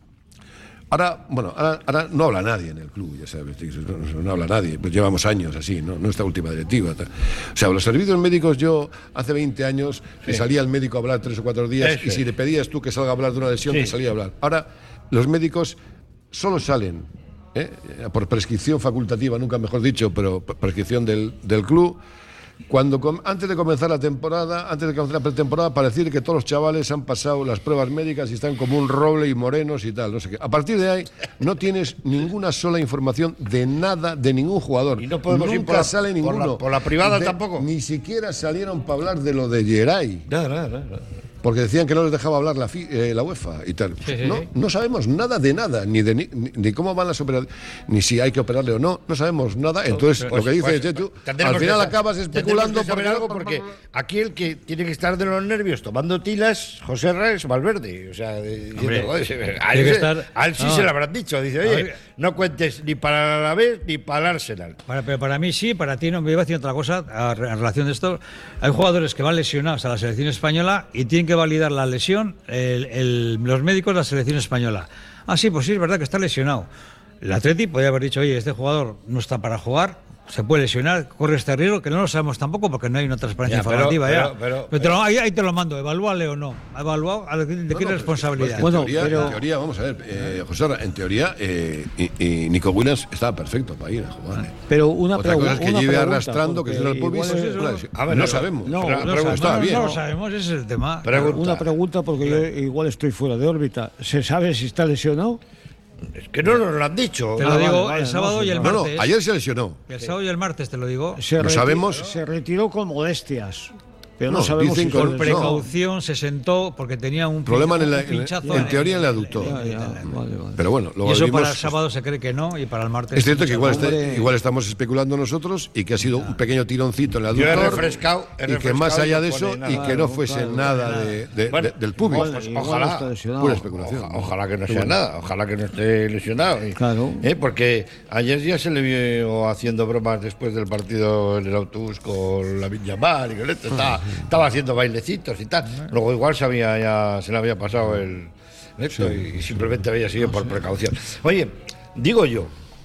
ahora no habla nadie en el club, ya sabes, no habla nadie, pues llevamos años así, no esta última directiva. O sea, los servicios médicos, yo hace 20 años le salía el médico a hablar 3 o 4 días y si le pedías tú que salga a hablar de una lesión, te salía a hablar. Ahora, los médicos solo salen por prescripción facultativa, nunca mejor dicho, pero prescripción del club. Antes de comenzar la pretemporada, para decir que todos los chavales han pasado las pruebas médicas y están como un roble y morenos y tal, no sé qué. A partir de ahí no tienes ninguna sola información de nada, de ningún jugador. Y no podemos Nunca sale ninguno. Por la privada tampoco. Ni siquiera salieron para hablar de lo de Geray. Nada. Porque decían que no les dejaba hablar la UEFA y tal. No sabemos nada de nada, ni cómo van las operaciones, ni si hay que operarle o no sabemos nada. Entonces, lo que dice Chechu, al final acabas especulando porque aquí el que tiene que estar de los nervios tomando tilas, José Reyes Valverde. O sea, a él sí se lo habrán dicho. Dice, oye, no cuentes ni para la vez ni para el Arsenal. Pero para mí sí, para ti no. Me iba a decir otra cosa en relación de esto. Hay jugadores que van lesionados a la selección española y tienen que validar la lesión los médicos de la selección española. Sí, pues sí, es verdad que está lesionado. El Atleti podría haber dicho, oye, este jugador no está para jugar, se puede lesionar, corre este riesgo, que no lo sabemos tampoco porque no hay una transparencia informativa. Pero ahí te lo mando, evalúale o no. ¿Evaluado? ¿De qué responsabilidad? Pues, en teoría, vamos a ver, José, en teoría, y Nico Williams estaba perfecto para ir a jugar. Pero otra cosa es que lleve arrastrando, que es el pubis. No sabemos. No lo sabemos, ese es el tema. Una pregunta, porque yo igual estoy fuera de órbita. ¿Se sabe si está lesionado? Es que no nos lo han dicho. Te lo digo el sábado y el martes. No, ayer se lesionó. El sábado y el martes, te lo digo. Lo sabemos. Se retiró con molestias. Pero no sabemos si por precaución se sentó porque tenía un problema pinchazo en teoría en el aductor. Vale. Pero bueno, y eso para el sábado se cree que no y para el martes. Es cierto que igual estamos especulando nosotros y que ha sido un pequeño tironcito en el aductor. Yo he refrescado y que más allá de eso y que no fuese nada del público. Ojalá. Pura especulación. Ojalá que no sea nada. Ojalá que no esté lesionado. Claro. Porque ayer ya se le vio haciendo bromas después del partido en el autobús con la Villamar y con esto. Estaba haciendo bailecitos y tal. Luego igual se le había pasado el esto y simplemente había sido por precaución. Oye, digo yo,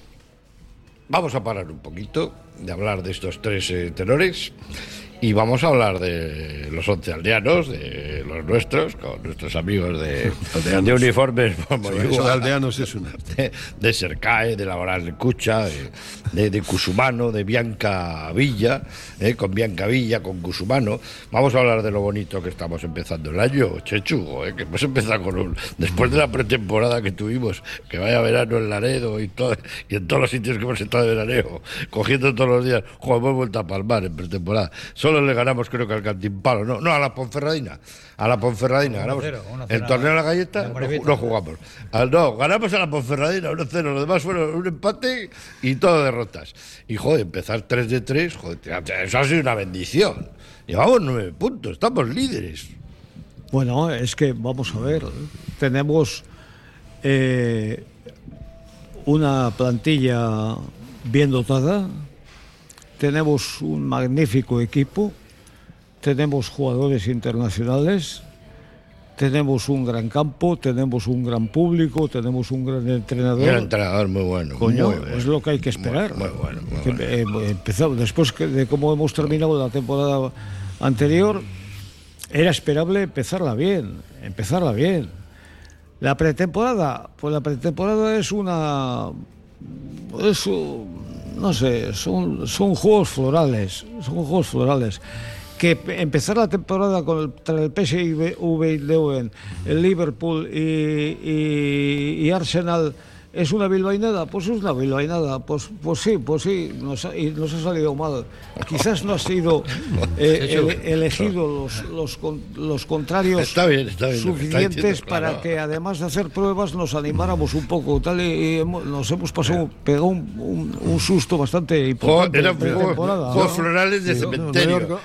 vamos a parar un poquito de hablar de estos tres tenores y vamos a hablar de los 11 aldeanos, de los nuestros, con nuestros amigos de uniformes. Eso de aldeanos es una. De Sercae, de Laboral Cucha, de Cusumano, de Bianca Villa, con Bianca Villa, con Cusumano. Vamos a hablar de lo bonito que estamos empezando el año, Chechu, que hemos empezado después de la pretemporada que tuvimos, que vaya verano en Laredo y en todos los sitios que hemos estado de veraneo, cogiendo todos los días, hemos vuelto a palmar en pretemporada. Solo le ganamos, creo que al Cantimpalo, no, a la Ponferradina. Ganamos. El torneo de la galleta no jugamos. Ganamos a la Ponferradina 1-0, lo demás fueron un empate y todo derrotas. Y joder, empezar 3-3, joder, eso ha sido una bendición. Llevamos 9 puntos, estamos líderes. Bueno, es que vamos a ver, tenemos una plantilla bien dotada. Tenemos un magnífico equipo, tenemos jugadores internacionales, tenemos un gran campo, tenemos un gran público, tenemos un gran entrenador. Un entrenador muy bueno. Coño, muy bueno, es lo que hay que esperar. Muy bueno. Empezamos, después de cómo hemos terminado la temporada anterior, era esperable empezarla bien. La pretemporada es una... no sé, son juegos florales. Que empezar la temporada contra el PSV Eindhoven, el Liverpool y Arsenal es una bilbainada, pues es una bilbainada, pues sí, nos ha salido mal. Quizás no ha sido elegido los contrarios está bien, suficientes para que además de hacer pruebas nos animáramos un poco tal y nos hemos pegado un susto bastante importante. Eran juegos florales de cementerio.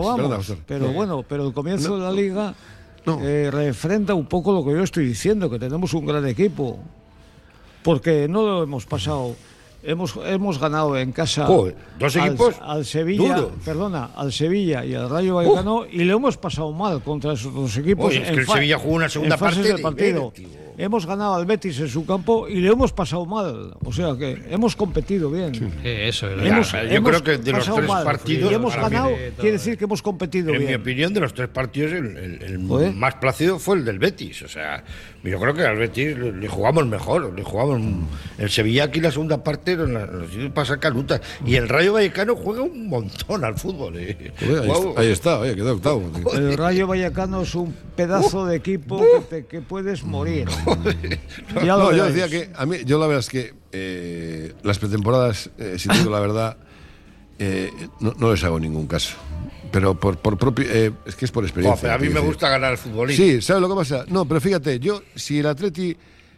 Pero el comienzo de la liga refrenda un poco lo que yo estoy diciendo, que tenemos un gran equipo. Porque no lo hemos pasado. Hemos ganado en casa dos equipos al Sevilla, al Sevilla y al Rayo Vallecano y lo hemos pasado mal contra esos dos equipos. Es que el Sevilla jugó una segunda parte del partido. Hemos ganado al Betis en su campo y le hemos pasado mal. O sea que hemos competido bien. Sí, eso es yo creo que de los tres partidos y hemos ganado, quiere decir que hemos competido bien. En mi opinión, de los tres partidos, el más plácido fue el del Betis. O sea, yo creo que al Betis le jugamos mejor. El Sevilla aquí la segunda parte nos pasa canutas. Y el Rayo Vallecano juega un montón al fútbol. Ahí está, quedó octavo. El Rayo Vallecano es un pedazo de equipo que puedes morir. Yo decía que yo la verdad es que las pretemporadas, si digo la verdad, no les hago ningún caso. Pero por propio, es que es por experiencia. A mí me gusta ganar al futbolista. Sí, ¿sabes lo que pasa? No, pero fíjate, si el Atleti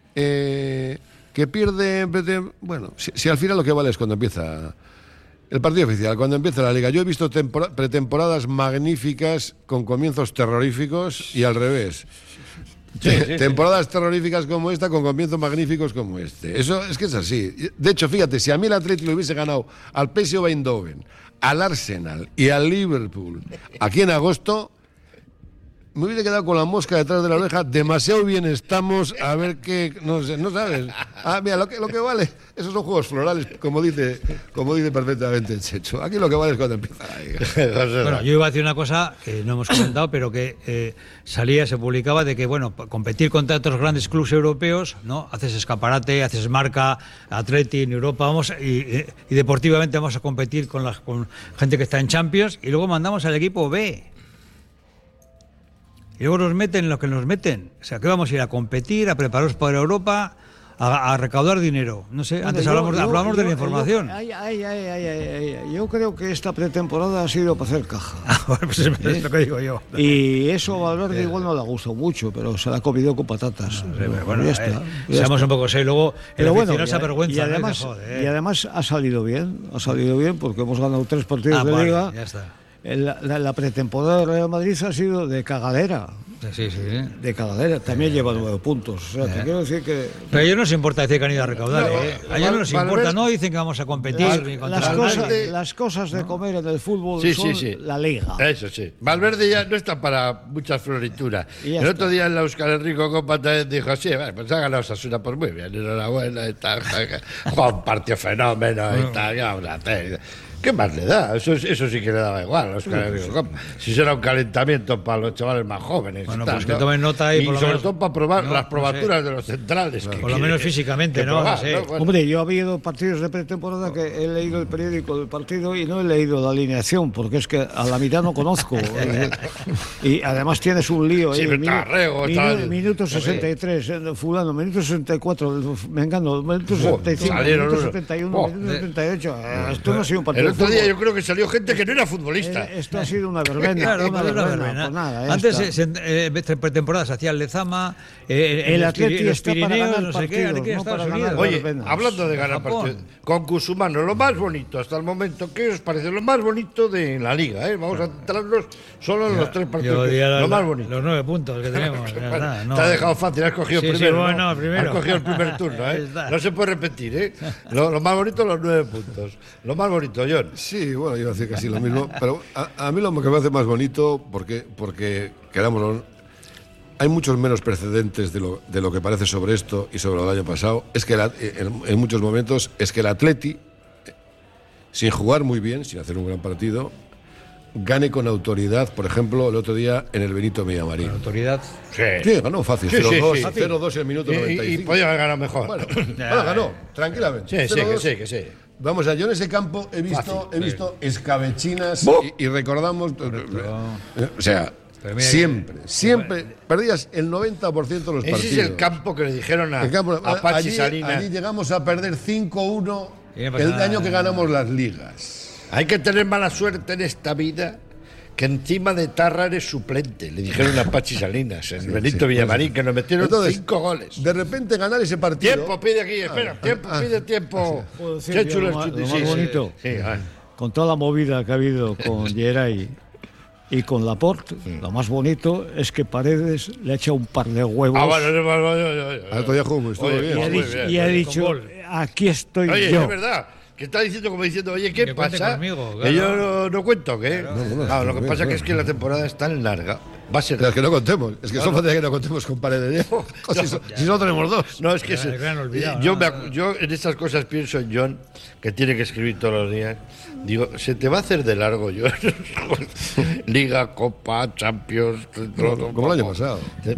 que pierde, bueno, si al final lo que vale es cuando empieza el partido oficial, cuando empieza la liga. Yo he visto pretemporadas magníficas con comienzos terroríficos y al revés. Temporadas terroríficas como esta con comienzos magníficos como este. Eso es que es así. De hecho, fíjate, si a mí el Atleti le hubiese ganado al PSV Eindhoven, al Arsenal y al Liverpool aquí en agosto, me hubiese quedado con la mosca detrás de la oreja. Demasiado bien estamos, a ver qué, no sé, no sabes. Mira, lo que vale, esos son juegos florales, como dice perfectamente Checho. Aquí lo que vale es cuando empieza. Bueno, yo iba a decir una cosa que no hemos comentado, pero que se publicaba de que, bueno, competir contra otros grandes clubes europeos, ¿no? Haces escaparate, haces marca, Atleti en Europa, y deportivamente vamos a competir con gente que está en Champions, y luego mandamos al equipo B. Y luego nos meten lo que nos meten. O sea, que vamos a ir a competir, a prepararos para Europa, a recaudar dinero. No sé, antes hablamos de la información. Yo creo que esta pretemporada ha sido para hacer caja. Pues es lo que digo yo. Y eso a Valverde igual no le ha gustado mucho, pero se la ha comido con patatas. Bueno, ya está. Seamos un poco serios. Luego el aficionado se avergüenza. Y además ha salido bien porque hemos ganado 3 partidos de Liga. Ya está. La pretemporada de Real Madrid ha sido de cagadera. Sí. De cagadera. También lleva 9 puntos. O sea, te quiero decir que... Pero a ellos no les importa decir que han ido a recaudar. A ellos no les importa. No dicen que vamos a competir. Las cosas de comer en el fútbol son la Liga. Eso sí. Valverde ya no está para muchas florituras. El otro día en la Euskal Herriko Copa también dijo, sí, pues ha ganado Osasuna, pues muy bien, enhorabuena y tal. Juan partió fenómeno y tal. Ya vamos a hacer. ¿Qué más le da? Eso sí que le daba igual. Si será un calentamiento para los chavales más jóvenes. Bueno, pues que tomen nota y sobre todo para probar las probaturas de los centrales. Por lo menos físicamente, ¿no? Bueno. Hombre, yo he habido partidos de pretemporada que he leído el periódico del partido y no he leído la alineación, porque es que a la mitad no conozco. Y además tienes un lío. Minuto 63, fulano, minuto 64, Mengano, minuto 75, minuto 71, minuto 78. Esto no ha sido un partido. El otro día yo creo que salió gente que no era futbolista. Esto ha sido una verbena. Claro, una verbena. Pues nada, antes, en pretemporada se hacía el Lezama, el Atleti los está Pirineos, no sé qué, no para ganar. Oye, hablando de ganar partidos, con Cusumano, lo más bonito hasta el momento, ¿qué os parece? Lo más bonito de la Liga, ¿eh? Vamos a centrarnos solo en los 3 partidos. Lo más bonito. Los 9 puntos que tenemos. Te ha dejado fácil, has cogido primero. Primero. Has cogido el primer turno, ¿eh? No se puede repetir, ¿eh? Lo más bonito, los 9 puntos. Lo más bonito, John. Sí, bueno, yo iba a decir casi lo mismo, pero a mí lo que me hace más bonito, porque quedámoslo, hay muchos menos precedentes de lo que parece sobre esto y sobre el año pasado, es que en muchos momentos es que el Atleti, sin jugar muy bien, sin hacer un gran partido, gane con autoridad, por ejemplo, el otro día en el Benito Villamarín. ¿Con autoridad? Sí, ganó fácil, 0-2 en el minuto 95. Y podía haber ganado mejor. Bueno, ganó, tranquilamente. Sí, que sí. Vamos a yo en ese campo he visto escabechinas y recordamos, o sea, siempre perdías el 90% de los partidos. Ese es el campo que le dijeron a Pachi Salinas. Allí llegamos a perder 5-1 el año que ganamos las ligas. Hay que tener mala suerte en esta vida, que encima de Tarra eres suplente, le dijeron a Pachi Salinas, en Benito Villamarín, que nos metieron 5 goles. De repente ganar ese partido... Tiempo, pide aquí, espera, pide tiempo. Qué chulo lo más bonito. Con toda la movida que ha habido con Geray y con Laporte, lo más bonito es que Paredes le ha echado un par de huevos. Al otro día jugó, estuvo bien. Y ha dicho, aquí estoy yo. Oye, es verdad. Que está diciendo como diciendo, oye, ¿qué pasa? Conmigo, que yo no cuento, ¿qué? Claro, lo que pasa es que la temporada es tan larga. Va a ser. Pero es que no contemos. Es que solo falta que no contemos con Paredes. Si no tenemos 2. No, es que yo en estas cosas pienso en John, que tiene que escribir todos los días. Digo, se te va a hacer de largo, John. Liga, Copa, Champions. Como el año pasado.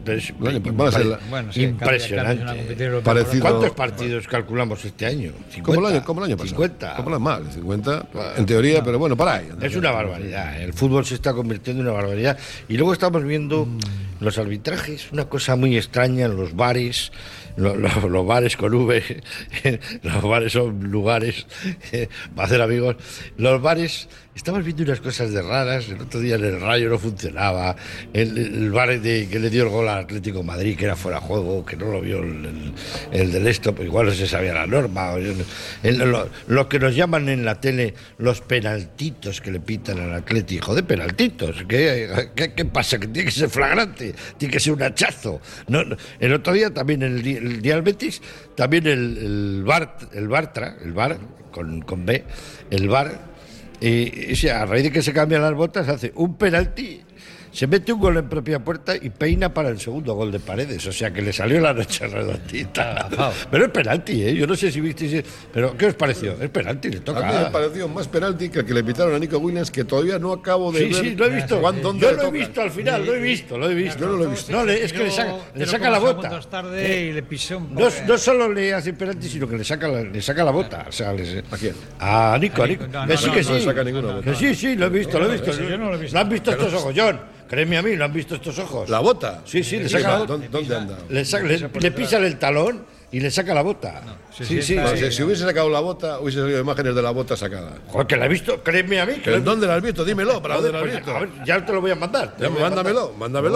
Impresionante. ¿Cuántos partidos calculamos este año? 50. Como el año pasado. 50. Como las mal, 50 en teoría, pero bueno, para ahí. Es una barbaridad. El fútbol se está convirtiendo en una barbaridad. Y luego estamos viendo los arbitrajes, una cosa muy extraña en los bares. Los bares con V, los bares son lugares para hacer amigos. Los bares, estamos viendo unas cosas de raras. El otro día en el Rayo no funcionaba. El bar que le dio el gol al Atlético de Madrid, que era fuera de juego, que no lo vio el del esto, pues igual no se sabía la norma. Lo que nos llaman en la tele los penaltitos que le pitan al Atlético. Joder, penaltitos. ¿Qué pasa? Que tiene que ser flagrante, tiene que ser un hachazo. No, el otro día también el día del Betis, también el Bartra, el Bar con B, el Bar, a raíz de que se cambian las botas, hace un penalti se mete un gol en propia puerta y peina para el segundo gol de Paredes. O sea que le salió la noche redondita. Pero es penalti, ¿eh? Yo no sé si visteis. Pero ¿qué os pareció? Es penalti, le toca. A mí me pareció más penalti que el que le pitaron a Nico Williams, que todavía no acabo de ver. Sí, lo he visto. ¿Dónde Yo le lo he toca? visto al final, lo he visto. Yo no lo he visto. No, es que le saca la bota. Tarde y le pisó un No solo le hace penalti, sino que le saca la bota. O sea, ¿A quién? A Nico. No, Que sí, que sí. no le saca ninguna bota. Que sí, lo he visto. Yo no lo he visto. Lo han visto estos ojos, John. Créeme a mí, lo han visto estos ojos. ¿La bota? Sí, le saca la bota. ¿Dónde anda? Le pisa el talón y le saca la bota. Sí. Si hubiese sacado la bota, hubiese salido imágenes de la bota sacada. Joder, que la he visto, créeme a mí. ¿Pero dónde la has visto? Dímelo, ¿para dónde la has Pues, visto? a ver, ya te lo voy a mandar. Mándamelo,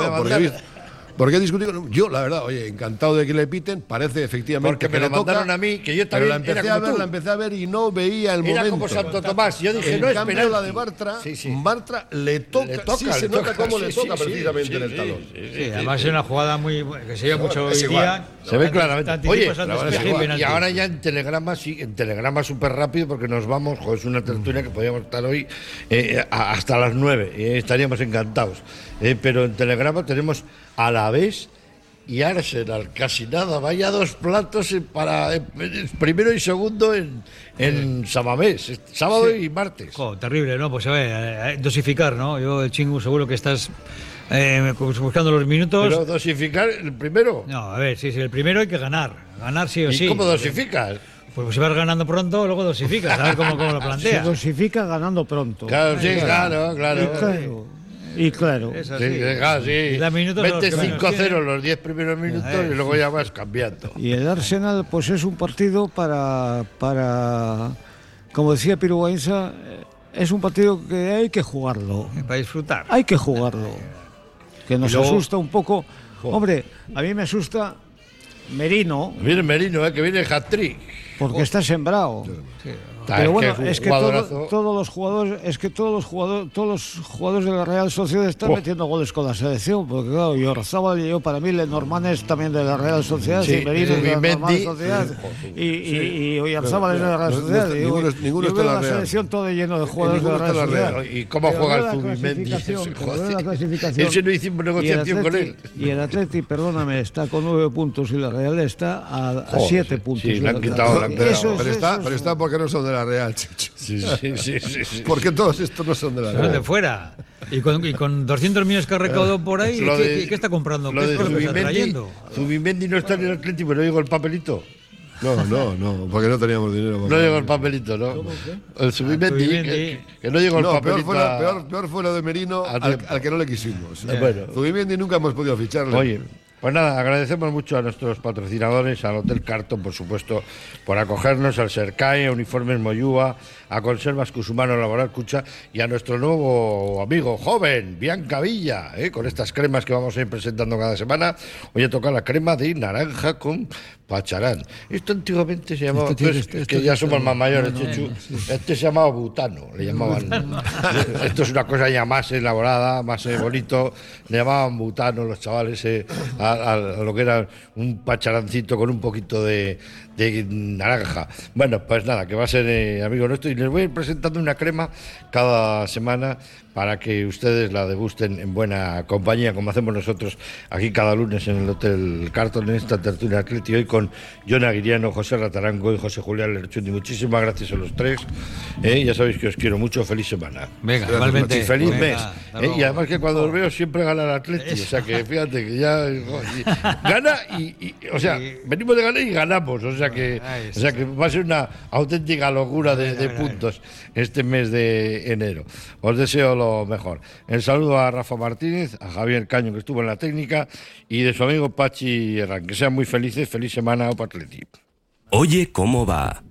porque he discutido con... Yo, la verdad, oye, encantado de que le piten, parece efectivamente Porque que me le lo mandaron toca, a mí, que yo pero también la empecé a ver y no veía el Era momento. como Santo Tomás. Yo dije, En no es cambio, penalti. la de Bartra, Sí. Bartra le toca, se nota cómo le toca precisamente en el talón. Sí, además es una jugada muy que se ve mucho hoy día. Se ve claramente. Oye, y y ahora ya en Telegrama súper rápido, porque nos vamos, joder, es una tertulia que podríamos estar hoy hasta las 9, estaríamos encantados. Pero en Telegrama tenemos Alavés y Arsenal, casi nada, vaya dos platos para primero y segundo en Samamés, sábado y martes. Terrible, ¿no? Pues a ver, dosificar, ¿no? Yo, el Chingu, seguro que estás buscando los minutos. Pero dosificar el primero. No, a ver, sí, el primero hay que ganar sí o sí. ¿Y cómo dosificas? Pues si vas ganando pronto, luego dosificas, a ver cómo lo planteas. Se dosifica ganando pronto. Claro, sí, claro. Y claro. Es así. Sí. Da minutos a los Mete que menos 5-0 tienen. los 10 primeros minutos y luego ya vas cambiando. Y el Arsenal, pues es un partido para como decía Piruguainza, es un partido que hay que jugarlo. Para disfrutar. Hay que jugarlo. Que nos Y luego- asusta un poco. Hombre, a mí me asusta Merino, Viene Merino, que viene el hat-trick. porque está sembrado. Pero bueno, es que todos los jugadores de la Real Sociedad están metiendo goles con la selección, porque claro, Yorzábal y yo, para mí, Lenormand es también de la Real Sociedad, Sí, y Merino es de la Real Zubimendi, Sociedad, y Oyarzábal es de la Real Sociedad. Ninguno yo está en veo la la Real. selección todo lleno de jugadores de la Real Sociedad. ¿Y cómo Pero juega veo el la Zubimendi? clasificación, pero veo la Joder. clasificación. Ese no hicimos negociación con él. Y el Atleti, perdóname, está con 9 puntos y la Real está a 7 puntos. sí, de le han la quitado Real. la entrada. Eso es- Pero está porque no son de la Real, Chicho. Sí. Porque todos estos no son de la Son de Real. fuera. Y con 200 millones que ha recaudado por ahí, Lo de- ¿qué está comprando? Lo ¿Qué de es lo que está Zubimendi, trayendo? Zubimendi no está en el Atlético, pero no llegó el papelito. No, porque no teníamos dinero. No llegó el papelito, ¿no? El Zubimendi, Zubimendi. que no llegó el No, papelito. peor fue lo de Merino a tiempo. al que no le quisimos. Bueno. Zubimendi nunca hemos podido ficharle. Oye, pues nada, agradecemos mucho a nuestros patrocinadores, al Hotel Carton, por supuesto, por acogernos, al Sercae, a Uniformes Moyúa, a Conservas Cusumano Laboral Cucha y a nuestro nuevo amigo joven, Bianca Villa, con estas cremas que vamos a ir presentando cada semana. Hoy ha tocado la crema de naranja con pacharán. Esto antiguamente se llamaba, que ya somos más mayores, Chechu, este se llamaba butano, le llamaban. Esto es una cosa ya más elaborada, más bonito, le llamaban butano los chavales a lo que era un pacharancito con un poquito de naranja. Bueno, pues nada, que va a ser amigo nuestro y les voy a ir presentando una crema cada semana para que ustedes la degusten en buena compañía, como hacemos nosotros aquí cada lunes en el Hotel Carton, en esta tertulia Atleti, hoy con Jon Aguiriano, José Ratarango y José Julián Lerchundi. Muchísimas gracias a los tres. Ya sabéis que os quiero mucho. Feliz semana. Venga, igualmente. Y feliz Venga, mes. hasta luego. Y además que cuando os veo siempre gana el Atleti. O sea que fíjate que ya gana o sea, venimos de ganar y ganamos. O sea que va a ser una auténtica locura de puntos este mes de enero. Os deseo lo mejor. El saludo a Rafa Martínez, a Javier Caño, que estuvo en la técnica, y de su amigo Pachi Herrán. Que sean muy felices. Feliz semana, Opa Atleti. Oye, ¿cómo va?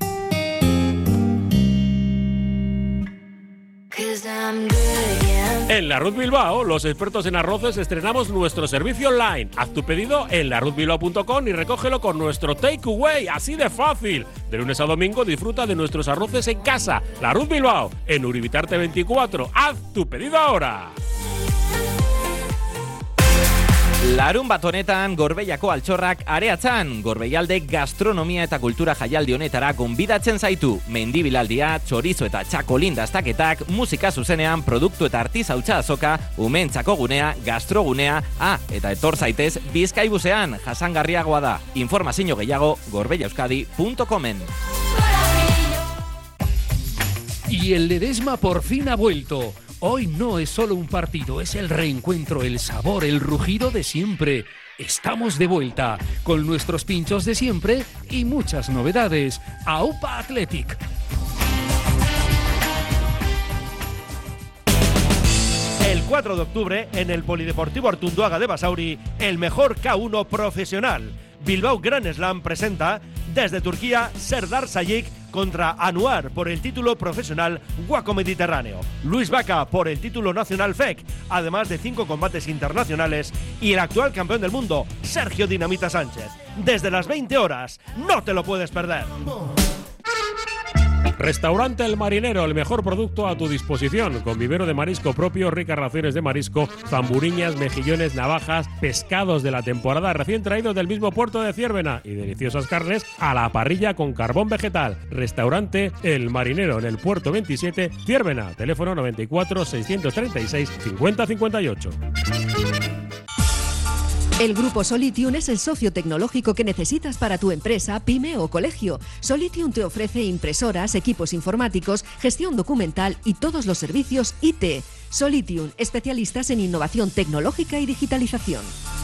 En La Ruz Bilbao, los expertos en arroces, estrenamos nuestro servicio online. Haz tu pedido en laruzbilbao.com y recógelo con nuestro takeaway, así de fácil. De lunes a domingo disfruta de nuestros arroces en casa. La Ruz Bilbao, en Uribitarte 24. Haz tu pedido ahora. Larun bat honetan Gorbeiako altxorrak areatzan, Gorbeialde gastronomia eta kultura jaialdi honetara gonbidatzen zaitu. Mendibilaldia, txorizo eta txakolin dastaketak, musika zuzenean, produktu eta artizautza azoka, umentzako gunea, gastrogunea, eta etor zaitez Bizkaibusean, jasangarriagoa da. Informazio gehiago gorbeiaeuskadi.comen. Y el Ledesma por fin ha vuelto. Hoy no es solo un partido, es el reencuentro, el sabor, el rugido de siempre. Estamos de vuelta con nuestros pinchos de siempre y muchas novedades. AUPA Athletic. El 4 de octubre, en el Polideportivo Artunduaga de Basauri, el mejor K1 profesional. Bilbao Grand Slam presenta desde Turquía Serdar Sayik contra Anuar por el título profesional Waco Mediterráneo, Luis Vaca por el título nacional FEC, además de 5 combates internacionales, y el actual campeón del mundo, Sergio Dinamita Sánchez. Desde las 20 horas, no te lo puedes perder. Restaurante El Marinero, el mejor producto a tu disposición, con vivero de marisco propio, ricas raciones de marisco, zamburiñas, mejillones, navajas, pescados de la temporada recién traídos del mismo puerto de Ciérvena y deliciosas carnes a la parrilla con carbón vegetal. Restaurante El Marinero en el Puerto 27, Ciérvena, teléfono 94 636 5058. El Grupo Solitium es el socio tecnológico que necesitas para tu empresa, pyme o colegio. Solitium te ofrece impresoras, equipos informáticos, gestión documental y todos los servicios IT. Solitium, especialistas en innovación tecnológica y digitalización.